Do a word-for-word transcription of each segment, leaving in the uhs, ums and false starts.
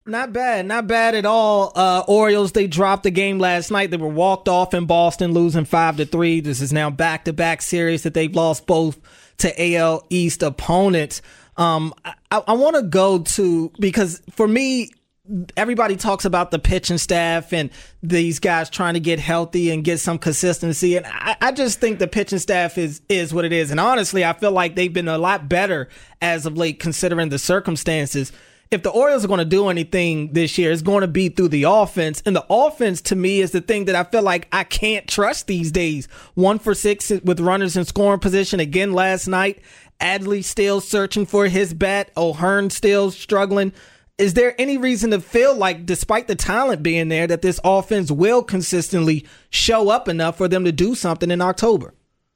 Not bad, not bad at all. Uh, Orioles, they dropped the game last night. They were walked off in Boston, losing five to three. This is now back-to-back series that they've lost both to A L East opponents. Um, I, I want to go to, because for me, everybody talks about the pitching staff and these guys trying to get healthy and get some consistency. And I, I just think the pitching staff is, is what it is. And honestly, I feel like they've been a lot better as of late, considering the circumstances. If the Orioles are going to do anything this year, it's going to be through the offense. And the offense, to me, is the thing that I feel like I can't trust these days. One for six with runners in scoring position again last night. Adley still searching for his bat. O'Hearn still struggling. Is there any reason to feel like, despite the talent being there, that this offense will consistently show up enough for them to do something in October?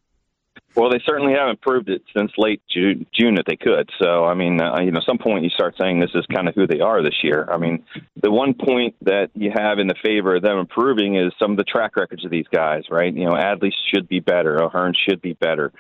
Well, they certainly haven't proved it since late June, June that they could. So, I mean, uh, you know, some point you start saying this is kind of who they are this year. I mean, the one point that you have in the favor of them improving is some of the track records of these guys, right? You know, Adley should be better. O'Hearn should be better.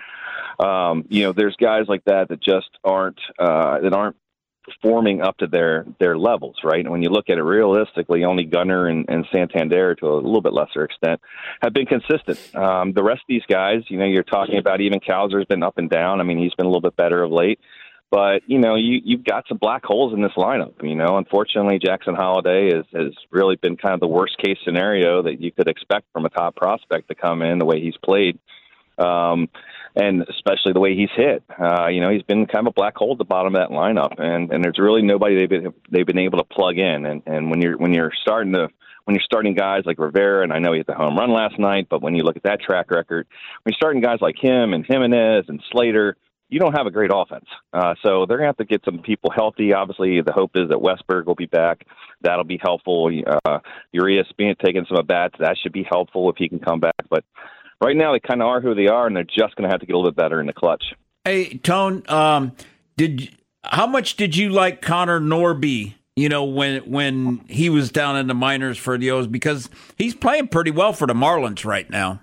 Um, you know, there's guys like that that just aren't uh, that aren't performing up to their their levels, right? And when you look at it realistically, only Gunnar and, and Santander, to a little bit lesser extent, have been consistent. Um, the rest of these guys, you know, you're talking about, even Cowser's been up and down. I mean, he's been a little bit better of late. But, you know, you, you've got some black holes in this lineup. You know, unfortunately, Jackson Holliday is, has really been kind of the worst-case scenario that you could expect from a top prospect to come in the way he's played. Um, and especially the way he's hit. Uh, you know, he's been kind of a black hole at the bottom of that lineup, and, and there's really nobody they've been, they've been able to plug in. And, and when you're when you're starting to when you're starting guys like Rivera, and I know he hit the home run last night, but when you look at that track record, when you're starting guys like him and Jimenez and Slater, you don't have a great offense. Uh, so they're going to have to get some people healthy. Obviously, the hope is that Westberg will be back. That'll be helpful. Uh, Urias being taking some at bats, that should be helpful if he can come back. But right now, they kind of are who they are, and they're just going to have to get a little bit better in the clutch. Hey, Tone, um, did how much did you like Connor Norby? You know, when when he was down in the minors for the O's, because he's playing pretty well for the Marlins right now.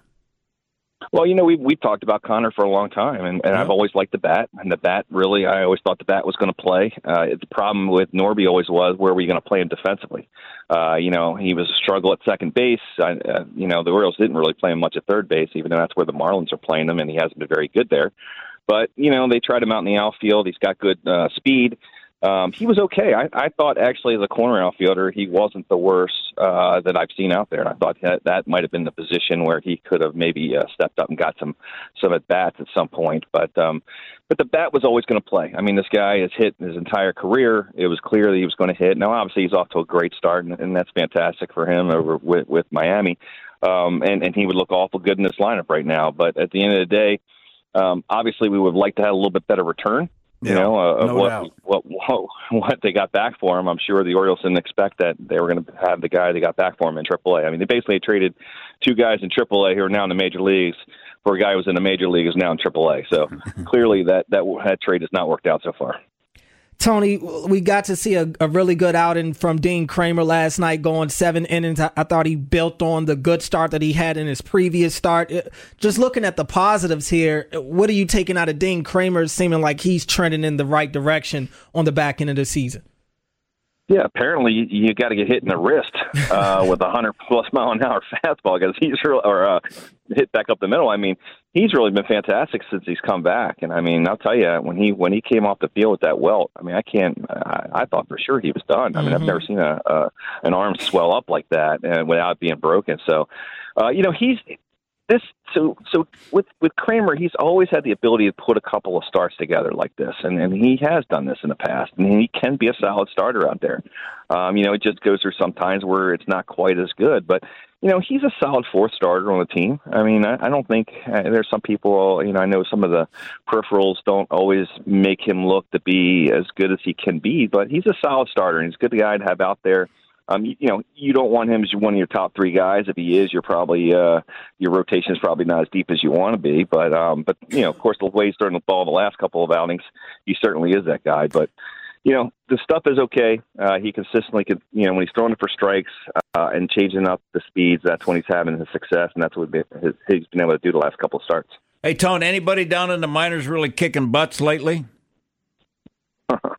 Well, you know, we've, we've talked about Connor for a long time, and, and yeah. I've always liked the bat. And the bat, really, I always thought the bat was going to play. Uh, the problem with Norby always was, where were you going to play him defensively? Uh, you know, he was a struggle at second base. I, uh, you know, the Orioles didn't really play him much at third base, even though that's where the Marlins are playing him, and he hasn't been very good there. But, you know, they tried him out in the outfield. He's got good uh, speed. Um, he was okay. I, I thought, actually, as a corner outfielder, he wasn't the worst uh, that I've seen out there. I thought that, that might have been the position where he could have maybe uh, stepped up and got some some at bats at some point. But um, but the bat was always going to play. I mean, this guy has hit his entire career. It was clear that he was going to hit. Now, obviously, he's off to a great start, and, and that's fantastic for him over with, with Miami. Um, and, and he would look awful good in this lineup right now. But at the end of the day, um, obviously, we would like to have a little bit better return. You yeah, know, uh, no what, doubt. what what what they got back for him. I'm sure the Orioles didn't expect that they were going to have the guy they got back for him in triple A. I mean, they basically traded two guys in triple A who are now in the major leagues for a guy who was in the major league who's now in triple A. So clearly that, that that trade has not worked out so far. Tony, we got to see a, a really good outing from Dean Kramer last night, going seven innings. I, I thought he built on the good start that he had in his previous start. Just looking at the positives here, what are you taking out of Dean Kramer, seeming like he's trending in the right direction on the back end of the season? Yeah, apparently you, you got to get hit in the wrist uh, with a one hundred plus mile an hour fastball, because he's real, or uh, hit back up the middle. I mean, he's really been fantastic since he's come back. And I mean, I'll tell you, when he when he came off the field with that welt, I mean, I can't. I, I thought for sure he was done. I mean, mm-hmm. I've never seen a, a an arm swell up like that and without it being broken. So, uh, you know, he's. This so so with with Kramer, he's always had the ability to put a couple of starts together like this, and, and he has done this in the past, and he can be a solid starter out there. Um, you know, it just goes through some times where it's not quite as good, but you know, he's a solid fourth starter on the team. I mean, I, I don't think uh, there's some people. You know, I know some of the peripherals don't always make him look to be as good as he can be, but he's a solid starter, and he's a good guy to have out there. Um, you, you know, you don't want him as one of your top three guys. If he is, you're probably uh, your rotation is probably not as deep as you want to be. But um, but you know, of course, the way he's throwing the ball the last couple of outings, he certainly is that guy. But you know, the stuff is okay. Uh, he consistently could, you know, when he's throwing it for strikes uh, and changing up the speeds, that's when he's having his success, and that's what his, he's been able to do the last couple of starts. Hey, Tone, anybody down in the minors really kicking butts lately?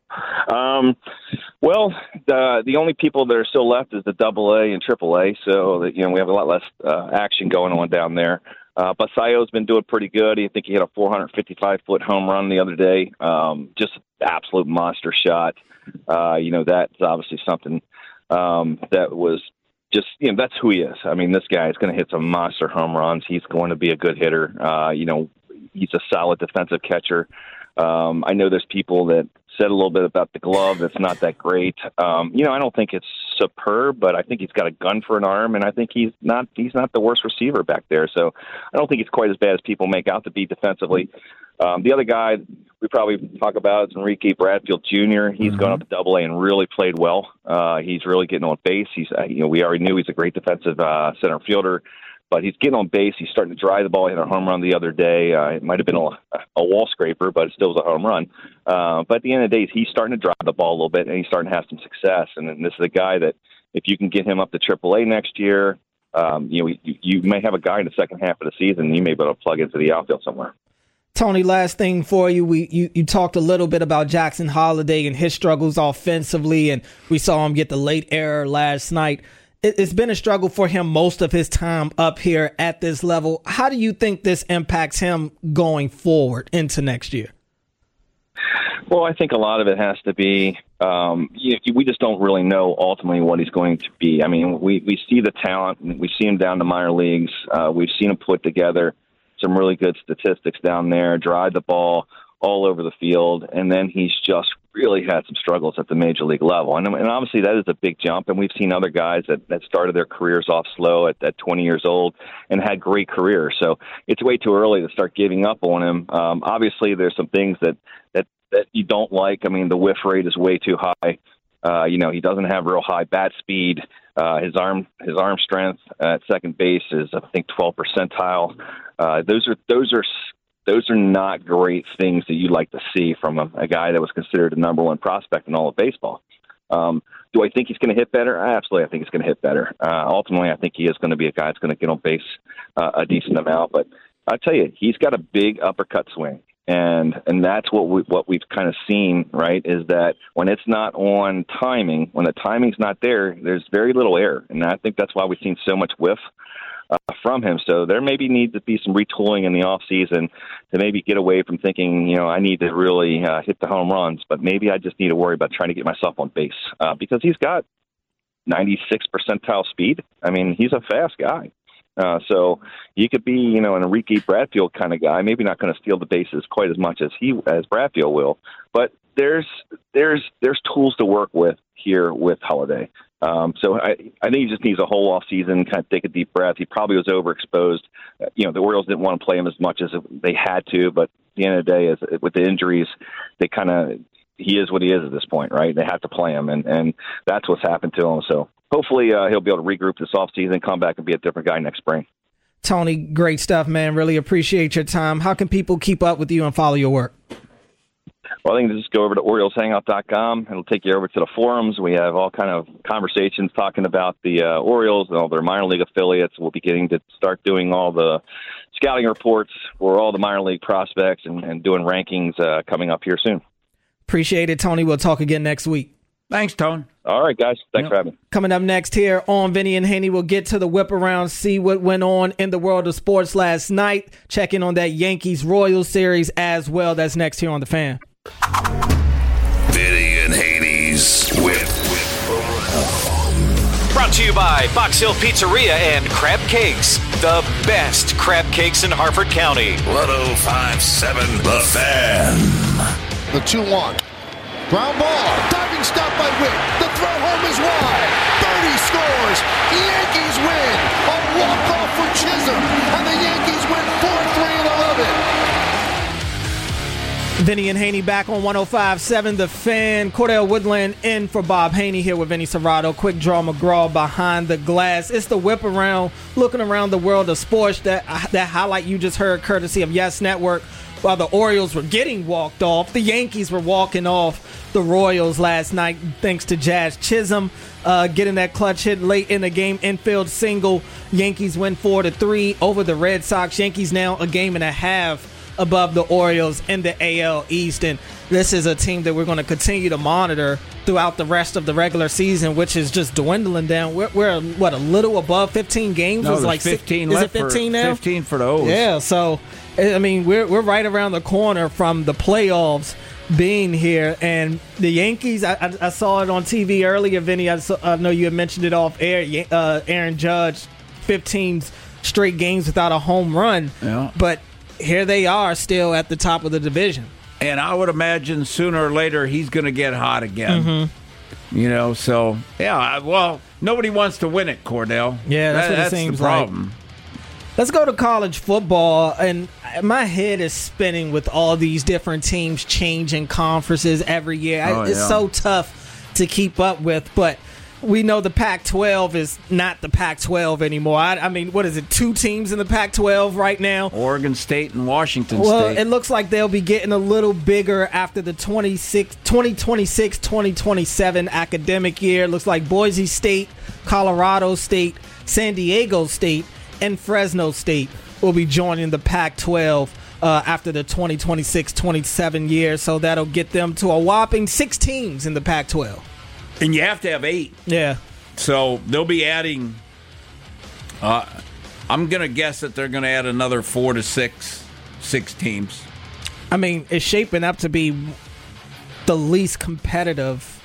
Um, well, the the only people that are still left is the Double A and Triple A, so that, you know, we have a lot less uh, action going on down there. Uh, Basayo's been doing pretty good. I think he hit a four hundred fifty-five foot home run the other day. Um, just absolute monster shot. Uh, you know, that's obviously something um, that was just, you know, that's who he is. I mean, this guy is going to hit some monster home runs. He's going to be a good hitter. Uh, you know, he's a solid defensive catcher. Um, I know there's people that said a little bit about the glove that's not that great. Um, you know, I don't think it's superb, but I think he's got a gun for an arm, and I think he's not he's not the worst receiver back there. So I don't think it's quite as bad as people make out to be defensively. Um, the other guy we probably talk about is Enrique Bradfield Junior He's mm-hmm. gone up to Double A and really played well. Uh, he's really getting on base. He's uh, you know we already knew he's a great defensive uh, center fielder. But he's getting on base. He's starting to drive the ball. He hit a home run the other day. Uh, it might have been a, a wall scraper, but it still was a home run. Uh, but at the end of the day, he's starting to drive the ball a little bit, and he's starting to have some success. And then this is a guy that, if you can get him up to Triple A next year, um, you know, you, you may have a guy in the second half of the season, and you may be able to plug into the outfield somewhere. Tony, last thing for you. We you, you talked a little bit about Jackson Holliday and his struggles offensively, and we saw him get the late error last night. It's been a struggle for him most of his time up here at this level. How do you think this impacts him going forward into next year? Well, I think a lot of it has to be, um, you, we just don't really know ultimately what he's going to be. I mean, we, we see the talent. We see him down to minor leagues. Uh, we've seen him put together some really good statistics down there, drive the ball all over the field, and then he's just really had some struggles at the major league level. And, and obviously that is a big jump, and we've seen other guys that, that started their careers off slow at, at twenty years old and had great careers. So it's way too early to start giving up on him. Um, obviously there's some things that, that, that you don't like. I mean, the whiff rate is way too high. Uh, you know, he doesn't have real high bat speed. Uh, his arm, his arm strength at second base is, I think, twelve percentile. Uh, those are, those are, Those are not great things that you'd like to see from a, a guy that was considered the number one prospect in all of baseball. Um, do I think he's going to hit better? Absolutely, I think he's going to hit better. Uh, ultimately, I think he is going to be a guy that's going to get on base uh, a decent amount. But I'll tell you, he's got a big uppercut swing. And and that's what, we, what we've kind of seen, right, is that when it's not on timing, when the timing's not there, there's very little error. And I think that's why we've seen so much whiff Uh, from him. So there maybe needs to be some retooling in the off season to maybe get away from thinking, you know, I need to really uh, hit the home runs, but maybe I just need to worry about trying to get myself on base uh, because he's got ninety-six percentile speed. I mean, he's a fast guy. Uh, so he could be, you know, an Enrique Bradfield kind of guy, maybe not going to steal the bases quite as much as he, as Bradfield will, but there's, there's, there's tools to work with here with Holliday. Um, so I, I think he just needs a whole off season, kind of take a deep breath. He probably was overexposed. Uh, you know, the Orioles didn't want to play him as much as they had to, but at the end of the day, as, with the injuries, they kind of, he is what he is at this point, right? They have to play him, and, and that's what's happened to him. So hopefully uh, he'll be able to regroup this off season, come back and be a different guy next spring. Tony, great stuff, man. Really appreciate your time. How can people keep up with you and follow your work? Well, I think just go over to Orioles Hangout dot com. It'll take you over to the forums. We have all kind of conversations talking about the uh, Orioles and all their minor league affiliates. We'll be getting to start doing all the scouting reports for all the minor league prospects and, and doing rankings uh, coming up here soon. Appreciate it, Tony. We'll talk again next week. Thanks, Tone. All right, guys. Thanks yep. for having me. Coming up next here on Vinny and Haney, we'll get to the whip around, see what went on in the world of sports last night, check in on that Yankees-Royals series as well. That's next here on The Fan. Vinny and Haney's Whip. Brought to you by Box Hill Pizzeria and Crab Cakes. The best crab cakes in Harford County. one oh five point seven The Fan. The two one. Ground ball. Diving stop by Witt. The throw home is wide. Birdie scores. Yankees win. A walk-off for Chisholm. And the Yankees win four three and eleven. Vinny and Haney back on one oh five point seven The Fan. Cordell Woodland in for Bob Haney here with Vinny Serrato. Quick Draw McGraw behind the glass. It's the whip around, looking around the world of sports. That that highlight you just heard courtesy of Yes Network. While the Orioles were getting walked off, the Yankees were walking off the Royals last night thanks to Jazz Chisholm uh, getting that clutch hit late in the game, infield single. Yankees win four to three over the Red Sox. Yankees now a game and a half above the Orioles in the A L East. And this is a team that we're going to continue to monitor throughout the rest of the regular season, which is just dwindling down. We're, we're what, a little above fifteen games? No, was like fifteen is left it fifteen for, now? fifteen for the O's. Yeah, so, I mean, we're, we're right around the corner from the playoffs being here. And the Yankees, I, I, I saw it on T V earlier, Vinny. I, saw, I know you had mentioned it off air. Uh, Aaron Judge, fifteen straight games without a home run. Yeah. But here they are still at the top of the division. And I would imagine sooner or later he's going to get hot again. Mm-hmm. You know, so, yeah, well, nobody wants to win it, Cordell. Yeah, that's that, what it that's seems the problem. like. Let's go to college football, and my head is spinning with all these different teams changing conferences every year. Oh, it's yeah. so tough to keep up with, but we know the Pac twelve is not the Pac twelve anymore. I, I mean, what is it, two teams in the Pac twelve right now? Oregon State and Washington Well, State. it looks like they'll be getting a little bigger after the twenty twenty-six twenty twenty-seven academic year. It looks like Boise State, Colorado State, San Diego State, and Fresno State will be joining the Pac twelve uh, after the twenty twenty-six twenty-seven year. So that'll get them to a whopping six teams in the Pac twelve. And you have to have eight. Yeah. So they'll be adding, uh, I'm going to guess that they're going to add another four to six, six teams. I mean, it's shaping up to be the least competitive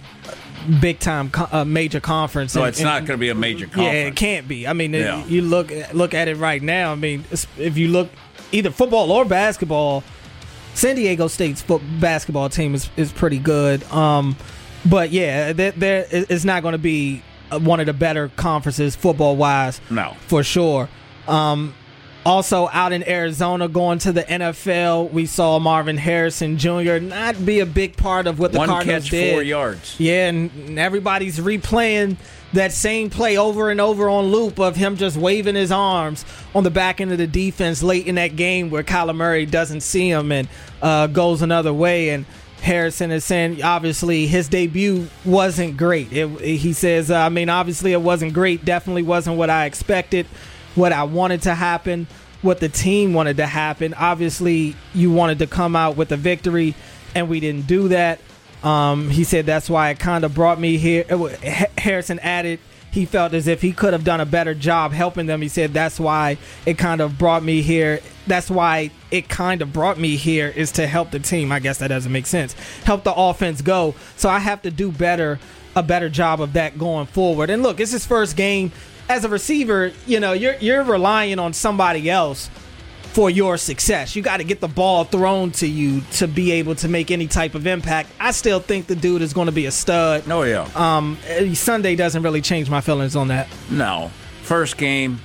big-time co- uh, major conference. No, in, it's in, not going to be a major conference. Yeah, it can't be. I mean, Yeah. it, you look look at it right now. I mean, if you look either football or basketball, San Diego State's foot, basketball team is, is pretty good. Um, but, yeah, there, there, it's not going to be one of the better conferences football-wise. No. For sure. Um, also, out in Arizona, going to the N F L, we saw Marvin Harrison Junior not be a big part of what the One Cardinals catch, did. four yards. Yeah, and everybody's replaying that same play over and over on loop of him just waving his arms on the back end of the defense late in that game where Kyler Murray doesn't see him and uh, goes another way. And Harrison is saying, obviously, his debut wasn't great. It, he says, uh, I mean, obviously it wasn't great. Definitely wasn't what I expected, what I wanted to happen, what the team wanted to happen. Obviously, you wanted to come out with a victory, and we didn't do that. Um, he said that's why it kind of brought me here. Harrison added he felt as if he could have done a better job helping them. He said that's why it kind of brought me here. That's why it kind of brought me here is to help the team. I guess that doesn't make sense. Help the offense go. So I have to do better, a better job of that going forward. And look, it's his first game as a receiver. You know, you're you're relying on somebody else for your success. You got to get the ball thrown to you to be able to make any type of impact. I still think the dude is going to be a stud. Oh, yeah. Um, Sunday doesn't really change my feelings on that. No. First game,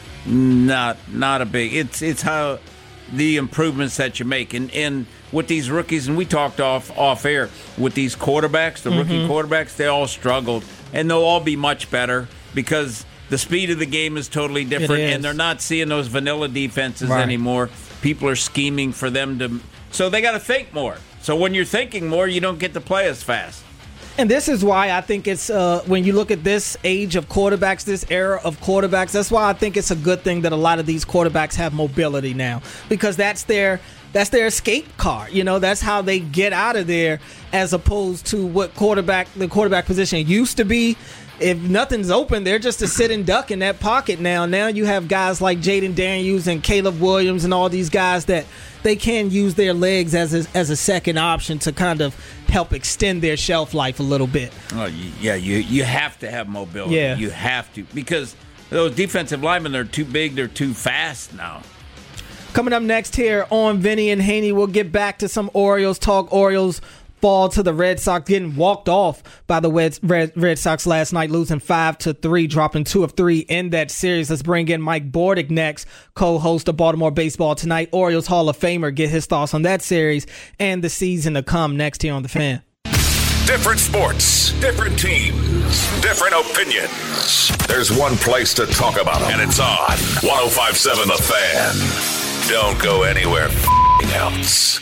not not a big. It's it's how the improvements that you make. And, and with these rookies, and we talked off, off air, with these quarterbacks, the rookie mm-hmm. quarterbacks, they all struggled. And they'll all be much better because the speed of the game is totally different, and they're not seeing those vanilla defenses right. anymore. People are scheming for them to, so they got to think more. So when you're thinking more, you don't get to play as fast. And this is why I think it's, uh, when you look at this age of quarterbacks, this era of quarterbacks, that's why I think it's a good thing that a lot of these quarterbacks have mobility now, because that's their that's their escape card. You know, that's how they get out of there, as opposed to what quarterback the quarterback position used to be. If nothing's open, they're just a sitting duck in that pocket now. Now you have guys like Jaden Daniels and Caleb Williams and all these guys that they can use their legs as a, as a second option to kind of help extend their shelf life a little bit. Oh, yeah, you you have to have mobility. Yeah. You have to, because those defensive linemen, they're too big, they're too fast now. Coming up next here on Vinny and Haney, we'll get back to some Orioles talk. Orioles fall to the Red Sox, getting walked off by the Red, Red, Red Sox last night, losing five to three, dropping two of three in that series. Let's bring in Mike Bordick next, co-host of Baltimore Baseball Tonight, Orioles Hall of Famer, get his thoughts on that series and the season to come next here on The Fan. Different sports, different teams, different opinions. There's one place to talk about them, and it's on one oh five point seven The Fan. Don't go anywhere else.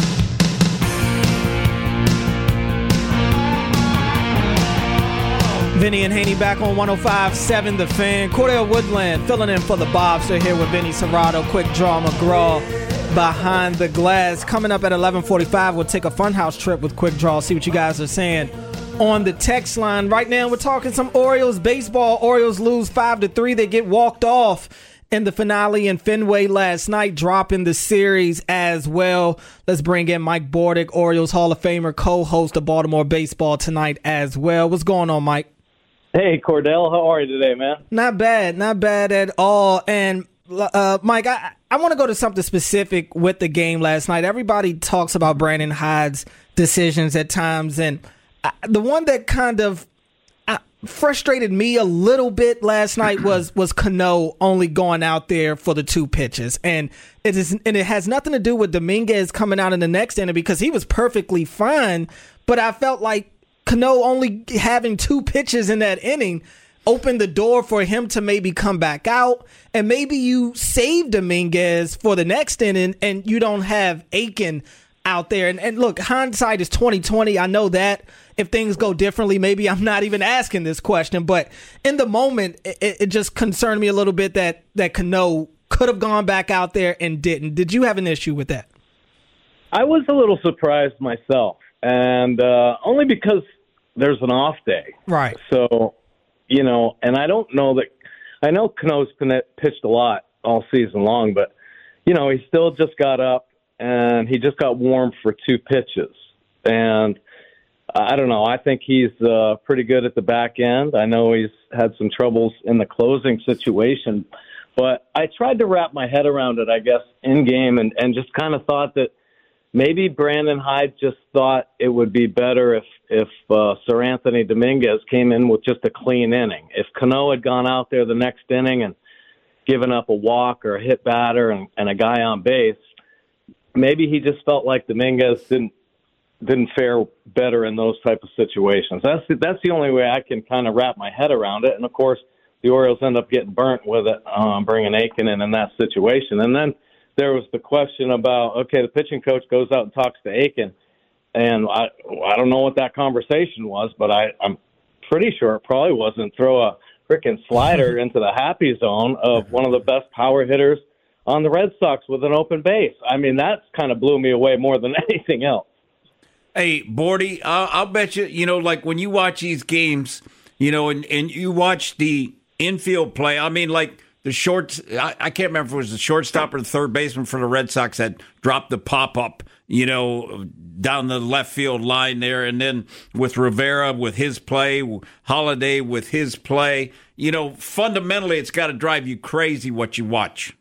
Vinny and Haney back on one oh five point seven The Fan. Cordell Woodland filling in for the Bobster here with Vinny Serrato, Quick Draw McGraw. Behind the Glass. Coming up at eleven forty-five, we'll take a funhouse trip with Quick Draw, see what you guys are saying on the text line. Right now, we're talking some Orioles baseball. Orioles lose five to three. They get walked off in the finale in Fenway last night, dropping the series as well. Let's bring in Mike Bordick, Orioles Hall of Famer, co-host of Baltimore Baseball Tonight as well. What's going on, Mike? Hey, Cordell. How are you today, man? Not bad. Not bad at all. And, uh, Mike, I, I want to go to something specific with the game last night. Everybody talks about Brandon Hyde's decisions at times, and I, the one that kind of uh, frustrated me a little bit last night was was Cano only going out there for the two pitches, and it is and it has nothing to do with Dominguez coming out in the next inning because he was perfectly fine, but I felt like Cano only having two pitches in that inning opened the door for him to maybe come back out, and maybe you save Dominguez for the next inning and you don't have Aiken out there. And, and look, hindsight is twenty twenty. I know that. If things go differently, maybe I'm not even asking this question. But in the moment, it, it just concerned me a little bit that, that Cano could have gone back out there and didn't. Did you have an issue with that? I was a little surprised myself, and uh, only because there's an off day. Right. So, you know, and I don't know that – I know Cano's pitched a lot all season long, but, you know, he still just got up, and he just got warm for two pitches. And – I don't know. I think he's uh, pretty good at the back end. I know he's had some troubles in the closing situation, but I tried to wrap my head around it, I guess, in game, and, and just kind of thought that maybe Brandon Hyde just thought it would be better if if uh, Sir Anthony Dominguez came in with just a clean inning. If Cano had gone out there the next inning and given up a walk or a hit batter and, and a guy on base, maybe he just felt like Dominguez didn't didn't fare better in those type of situations. That's the, that's the only way I can kind of wrap my head around it. And, of course, the Orioles end up getting burnt with it, um, bringing Aiken in in that situation. And then there was the question about, okay, the pitching coach goes out and talks to Aiken, and I I don't know what that conversation was, but I, I'm pretty sure it probably wasn't throw a freaking slider into the happy zone of one of the best power hitters on the Red Sox with an open base. I mean, that kind of blew me away more than anything else. Hey, Bordy, I'll, I'll bet you, you know, like when you watch these games, you know, and, and you watch the infield play, I mean, like the short, I, I can't remember if it was the shortstop or the third baseman for the Red Sox that dropped the pop-up, you know, down the left field line there. And then with Rivera with his play, Holiday with his play, you know, fundamentally it's got to drive you crazy what you watch.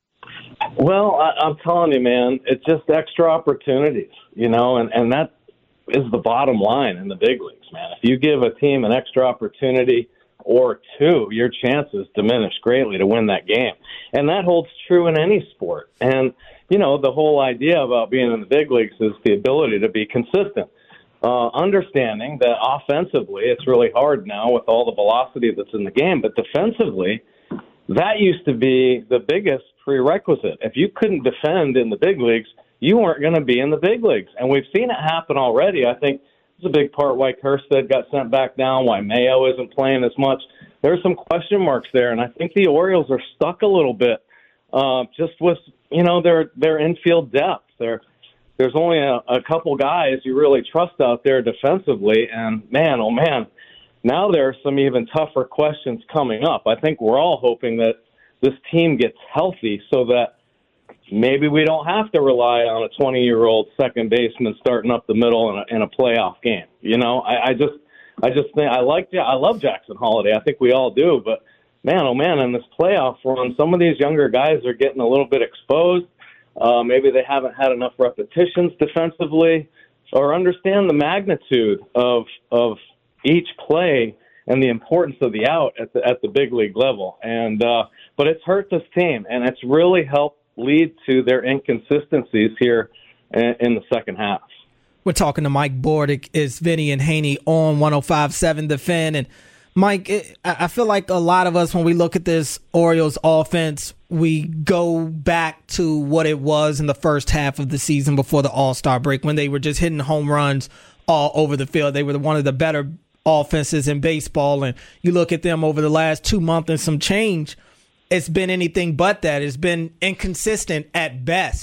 Well, I, I'm telling you, man, it's just extra opportunities, you know, and, and that is the bottom line in the big leagues, man. If you give a team an extra opportunity or two, your chances diminish greatly to win that game. And that holds true in any sport. And, you know, the whole idea about being in the big leagues is the ability to be consistent. Uh, understanding that offensively it's really hard now with all the velocity that's in the game, but defensively, that used to be the biggest prerequisite. If you couldn't defend in the big leagues, you weren't going to be in the big leagues. And we've seen it happen already. I think it's a big part why Kerstead got sent back down, why Mayo isn't playing as much. There's some question marks there, and I think the Orioles are stuck a little bit uh, just with, you know, their their infield depth. They're, there's only a, a couple guys you really trust out there defensively, and man, oh man, now there are some even tougher questions coming up. I think we're all hoping that this team gets healthy so that maybe we don't have to rely on a twenty-year-old second baseman starting up the middle in a, in a playoff game. You know, I, I just, I just think I like, I love Jackson Holiday. I think we all do. But man, oh man, in this playoff run, some of these younger guys are getting a little bit exposed. Uh, maybe they haven't had enough repetitions defensively, or understand the magnitude of of each play and the importance of the out at the at the big league level. And uh, but it's hurt this team, and it's really helped lead to their inconsistencies here in, in the second half. We're talking to Mike Bordick. It's Vinny and Haney on one oh five point seven The Fan. And Mike, it, I feel like a lot of us, when we look at this Orioles offense, we go back to what it was in the first half of the season before the All-Star break, when they were just hitting home runs all over the field. They were one of the better offenses in baseball. And you look at them over the last two months and some change, it's been anything but that. It's been inconsistent at best.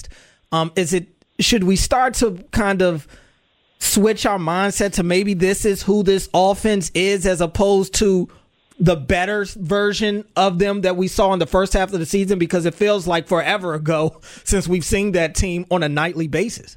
Um, is it should we start to kind of switch our mindset to maybe this is who this offense is as opposed to the better version of them that we saw in the first half of the season? Because it feels like forever ago since we've seen that team on a nightly basis.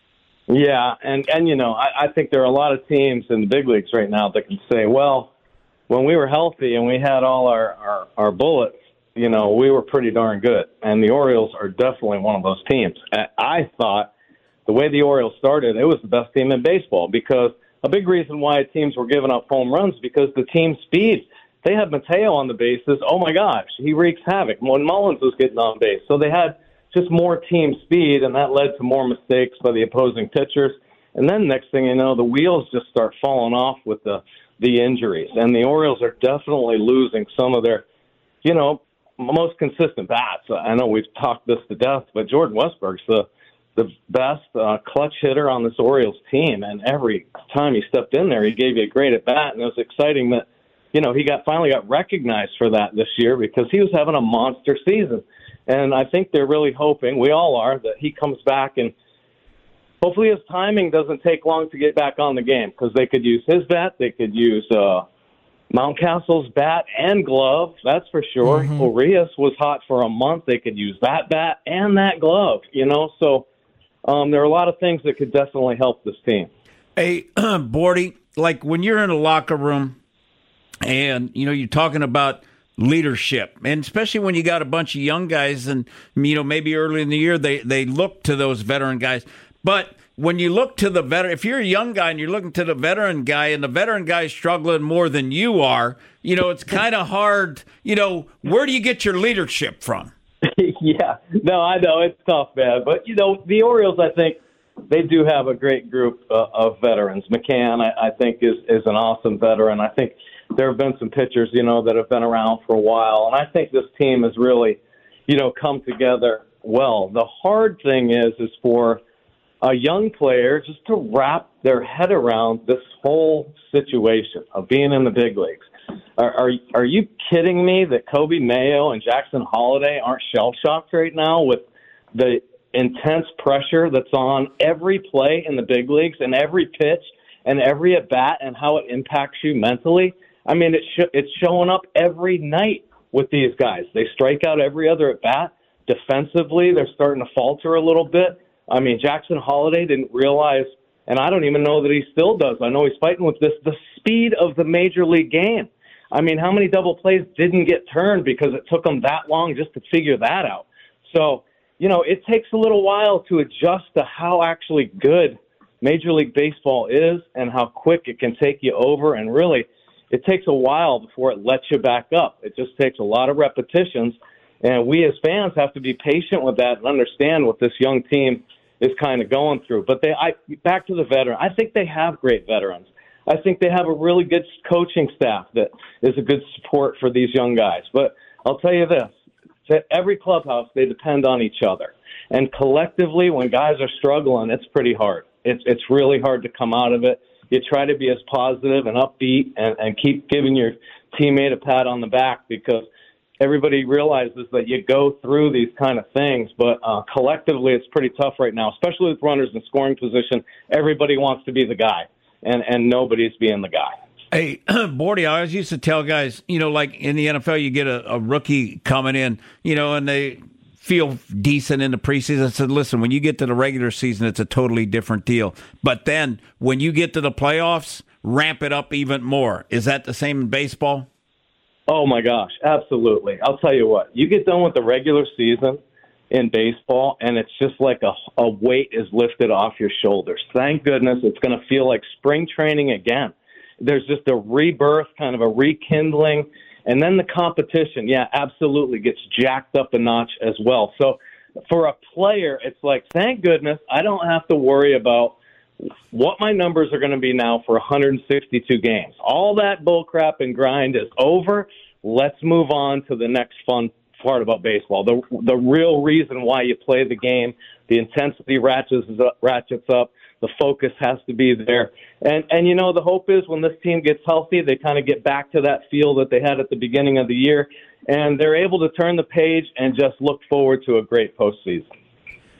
Yeah, and, and you know, I, I think there are a lot of teams in the big leagues right now that can say, well, when we were healthy and we had all our, our, our bullets, you know, we were pretty darn good. And the Orioles are definitely one of those teams. I thought the way the Orioles started, it was the best team in baseball, because a big reason why teams were giving up home runs because the team speed. They had Mateo on the bases. Oh, my gosh, he wreaks havoc when Mullins was getting on base. So they had just more team speed, and that led to more mistakes by the opposing pitchers. And then next thing you know, the wheels just start falling off with the, the injuries. And the Orioles are definitely losing some of their, you know, most consistent bats. I know we've talked this to death, but Jordan Westburg's the the best uh, clutch hitter on this Orioles team, and every time he stepped in there, he gave you a great at bat, and it was exciting that, you know, he got finally got recognized for that this year because he was having a monster season. And I think they're really hoping, we all are, that he comes back and hopefully his timing doesn't take long to get back on the game, because they could use his bat, they could use uh, Mountcastle's bat and glove, that's for sure. Mm-hmm. Urias was hot for a month. They could use that bat and that glove, you know, so Um, there are a lot of things that could definitely help this team. Hey, Bordy, like when you're in a locker room and, you know, you're talking about leadership, and especially when you got a bunch of young guys and, you know, maybe early in the year they, they look to those veteran guys. But when you look to the veteran, if you're a young guy and you're looking to the veteran guy and the veteran guy's struggling more than you are, you know, it's kind of hard. You know, where do you get your leadership from? Yeah, no, I know it's tough, man. But, you know, the Orioles, I think they do have a great group uh, of veterans. McCann, I, I think, is, is an awesome veteran. I think there have been some pitchers, you know, that have been around for a while. And I think this team has really, you know, come together well. The hard thing is, is for a young player just to wrap their head around this whole situation of being in the big leagues. Are, are are you kidding me that Kobe Mayo and Jackson Holliday aren't shell-shocked right now with the intense pressure that's on every play in the big leagues and every pitch and every at-bat and how it impacts you mentally? I mean, it sh- it's showing up every night with these guys. They strike out every other at-bat. Defensively, they're starting to falter a little bit. I mean, Jackson Holliday didn't realize, and I don't even know that he still does. I know he's fighting with this, the speed of the major league game. I mean, how many double plays didn't get turned because it took them that long just to figure that out? So, you know, it takes a little while to adjust to how actually good Major League Baseball is and how quick it can take you over. And really, it takes a while before it lets you back up. It just takes a lot of repetitions. And we as fans have to be patient with that and understand what this young team is kind of going through. But they, I, back to the veteran, I think they have great veterans. I think they have a really good coaching staff that is a good support for these young guys. But I'll tell you this, at every clubhouse, they depend on each other. And collectively, when guys are struggling, it's pretty hard. It's it's really hard to come out of it. You try to be as positive and upbeat and, and keep giving your teammate a pat on the back, because everybody realizes that you go through these kind of things. But uh, collectively, it's pretty tough right now, especially with runners in scoring position. Everybody wants to be the guy. And, and nobody's being the guy. Hey, Bordy, I always used to tell guys, you know, like in the N F L, you get a, a rookie coming in, you know, and they feel decent in the preseason. I said, listen, when you get to the regular season, it's a totally different deal. But then when you get to the playoffs, ramp it up even more. Is that the same in baseball? Oh, my gosh, absolutely. I'll tell you what, you get done with the regular season in baseball, and it's just like a, a weight is lifted off your shoulders. Thank goodness it's going to feel like spring training again. There's just a rebirth, kind of a rekindling, and then the competition, yeah, absolutely gets jacked up a notch as well. So for a player, it's like, thank goodness I don't have to worry about what my numbers are going to be now for one hundred sixty-two games. All that bullcrap and grind is over. Let's move on to the next fun part about baseball. The the real reason why you play the game, the intensity ratchets up, ratchets up, the focus has to be there. And, and you know, the hope is when this team gets healthy, they kind of get back to that feel that they had at the beginning of the year, and they're able to turn the page and just look forward to a great postseason.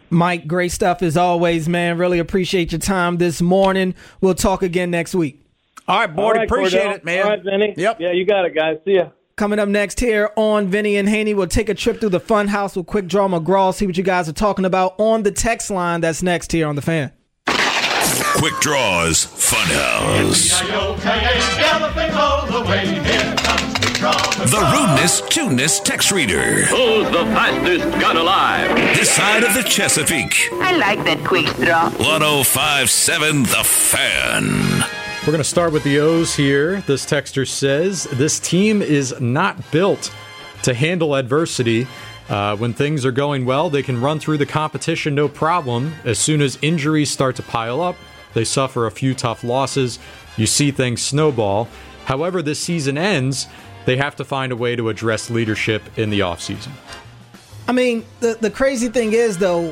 Mike, great stuff as always, man. Really appreciate your time this morning. We'll talk again next week. All right, boy. Right, appreciate Cordell. it, man. All right, Vinny. Yep. Yeah, you got it, guys. See ya. Coming up next here on Vinny and Haney, we'll take a trip through the fun house with Quick Draw McGraw, see what you guys are talking about on the text line. That's next here on The Fan. Quick Draws Fun House. The rudeness, tuneness text reader. Who's the fastest gun alive? This side of the Chesapeake. I like that quick draw. one oh five point seven The Fan. We're going to start with the O's here. This texter says, this team is not built to handle adversity. Uh, when things are going well, they can run through the competition no problem. As soon as injuries start to pile up, they suffer a few tough losses. You see things snowball. However, this season ends, they have to find a way to address leadership in the offseason. I mean, the, the crazy thing is, though,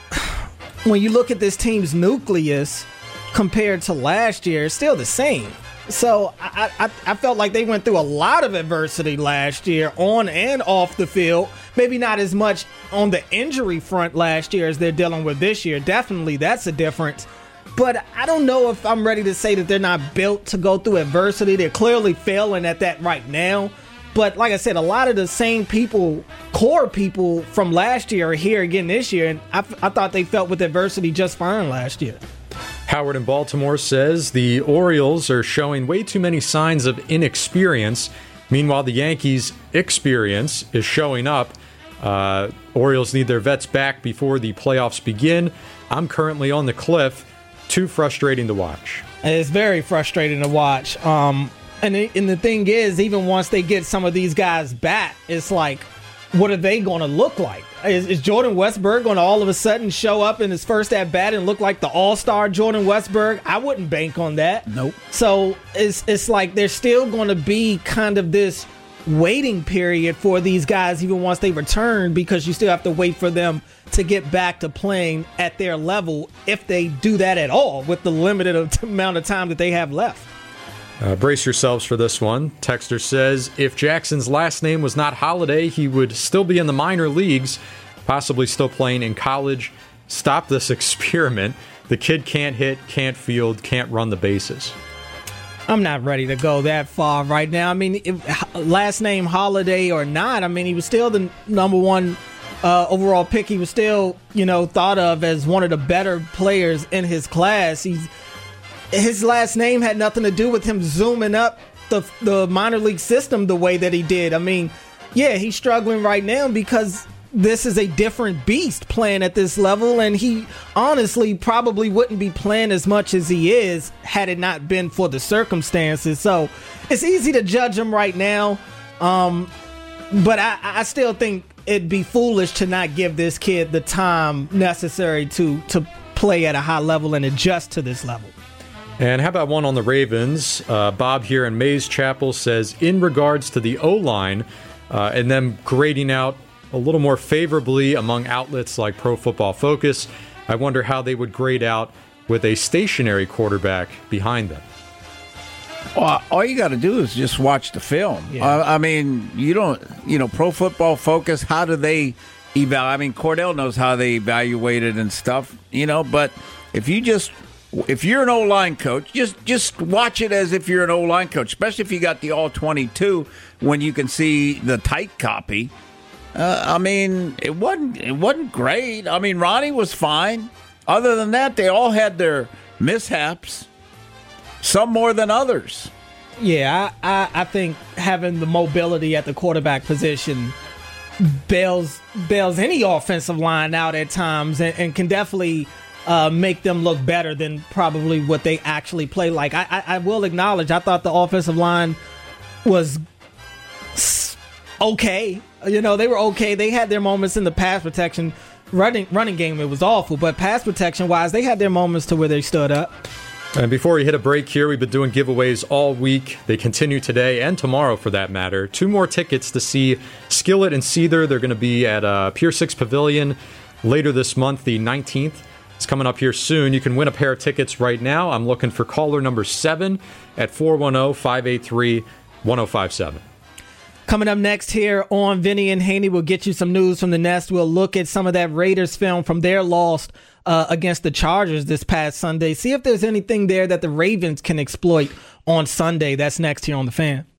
when you look at this team's nucleus compared to last year, it's still the same. So I, I, I felt like they went through a lot of adversity last year on and off the field. Maybe not as much on the injury front last year as they're dealing with this year. Definitely that's a difference. But I don't know if I'm ready to say that they're not built to go through adversity. They're clearly failing at that right now. But like I said, a lot of the same people, core people from last year are here again this year. And I, I thought they felt with adversity just fine last year. Howard in Baltimore says the Orioles are showing way too many signs of inexperience. Meanwhile, the Yankees' experience is showing up. Uh, Orioles need their vets back before the playoffs begin. I'm currently on the cliff. Too frustrating to watch. It's very frustrating to watch. Um, and, it, and the thing is, even once they get some of these guys back, it's like, what are they going to look like? Is, is Jordan Westburg going to all of a sudden show up in his first at-bat and look like the all-star Jordan Westburg? I wouldn't bank on that. Nope. So it's it's like there's still going to be kind of this waiting period for these guys even once they return, because you still have to wait for them to get back to playing at their level, if they do that at all with the limited amount of time that they have left. Uh, brace yourselves for this one. Texter says, if Jackson's last name was not Holiday, he would still be in the minor leagues, possibly still playing in college. Stop this experiment. The kid can't hit, can't field, can't run the bases. I'm not ready to go that far right now. I mean, if, last name Holiday or not, I mean, he was still the number one uh, overall pick. He was still, you know, thought of as one of the better players in his class. He's His last name had nothing to do with him zooming up the the minor league system the way that he did. I mean, yeah, he's struggling right now because this is a different beast playing at this level, and he honestly probably wouldn't be playing as much as he is had it not been for the circumstances. So it's easy to judge him right now, um, but I, I still think it'd be foolish to not give this kid the time necessary to to play at a high level and adjust to this level. And how about one on the Ravens? Uh, Bob here in Mays Chapel says, in regards to the O-line uh, and them grading out a little more favorably among outlets like Pro Football Focus, I wonder how they would grade out with a stationary quarterback behind them. Well, all you got to do is just watch the film. Yeah. Uh, I mean, you don't, you know, Pro Football Focus, how do they evaluate? I mean, Cordell knows how they evaluate it and stuff, you know, but if you just, if you're an O-line coach, just just watch it as if you're an O-line coach, especially if you got the all twenty-two when you can see the tight copy. Uh, I mean, it wasn't it wasn't great. I mean, Ronnie was fine. Other than that, they all had their mishaps, some more than others. Yeah, I, I, I think having the mobility at the quarterback position bails bails any offensive line out at times, and, and can definitely uh, make them look better than probably what they actually play like. I, I, I will acknowledge, I thought the offensive line was okay. You know, they were okay. They had their moments in the pass protection. Running running game, it was awful. But pass protection-wise, they had their moments to where they stood up. And before we hit a break here, we've been doing giveaways all week. They continue today and tomorrow, for that matter. Two more tickets to see Skillet and Seether. They're going to be at uh, Pier six Pavilion later this month, the nineteenth. It's coming up here soon. You can win a pair of tickets right now. I'm looking for caller number seven at four one zero, five eight three, one zero five seven. Coming up next here on Vinny and Haney, we'll get you some news from the Nest. We'll look at some of that Raiders film from their loss uh, against the Chargers this past Sunday. See if there's anything there that the Ravens can exploit on Sunday. That's next here on The Fan.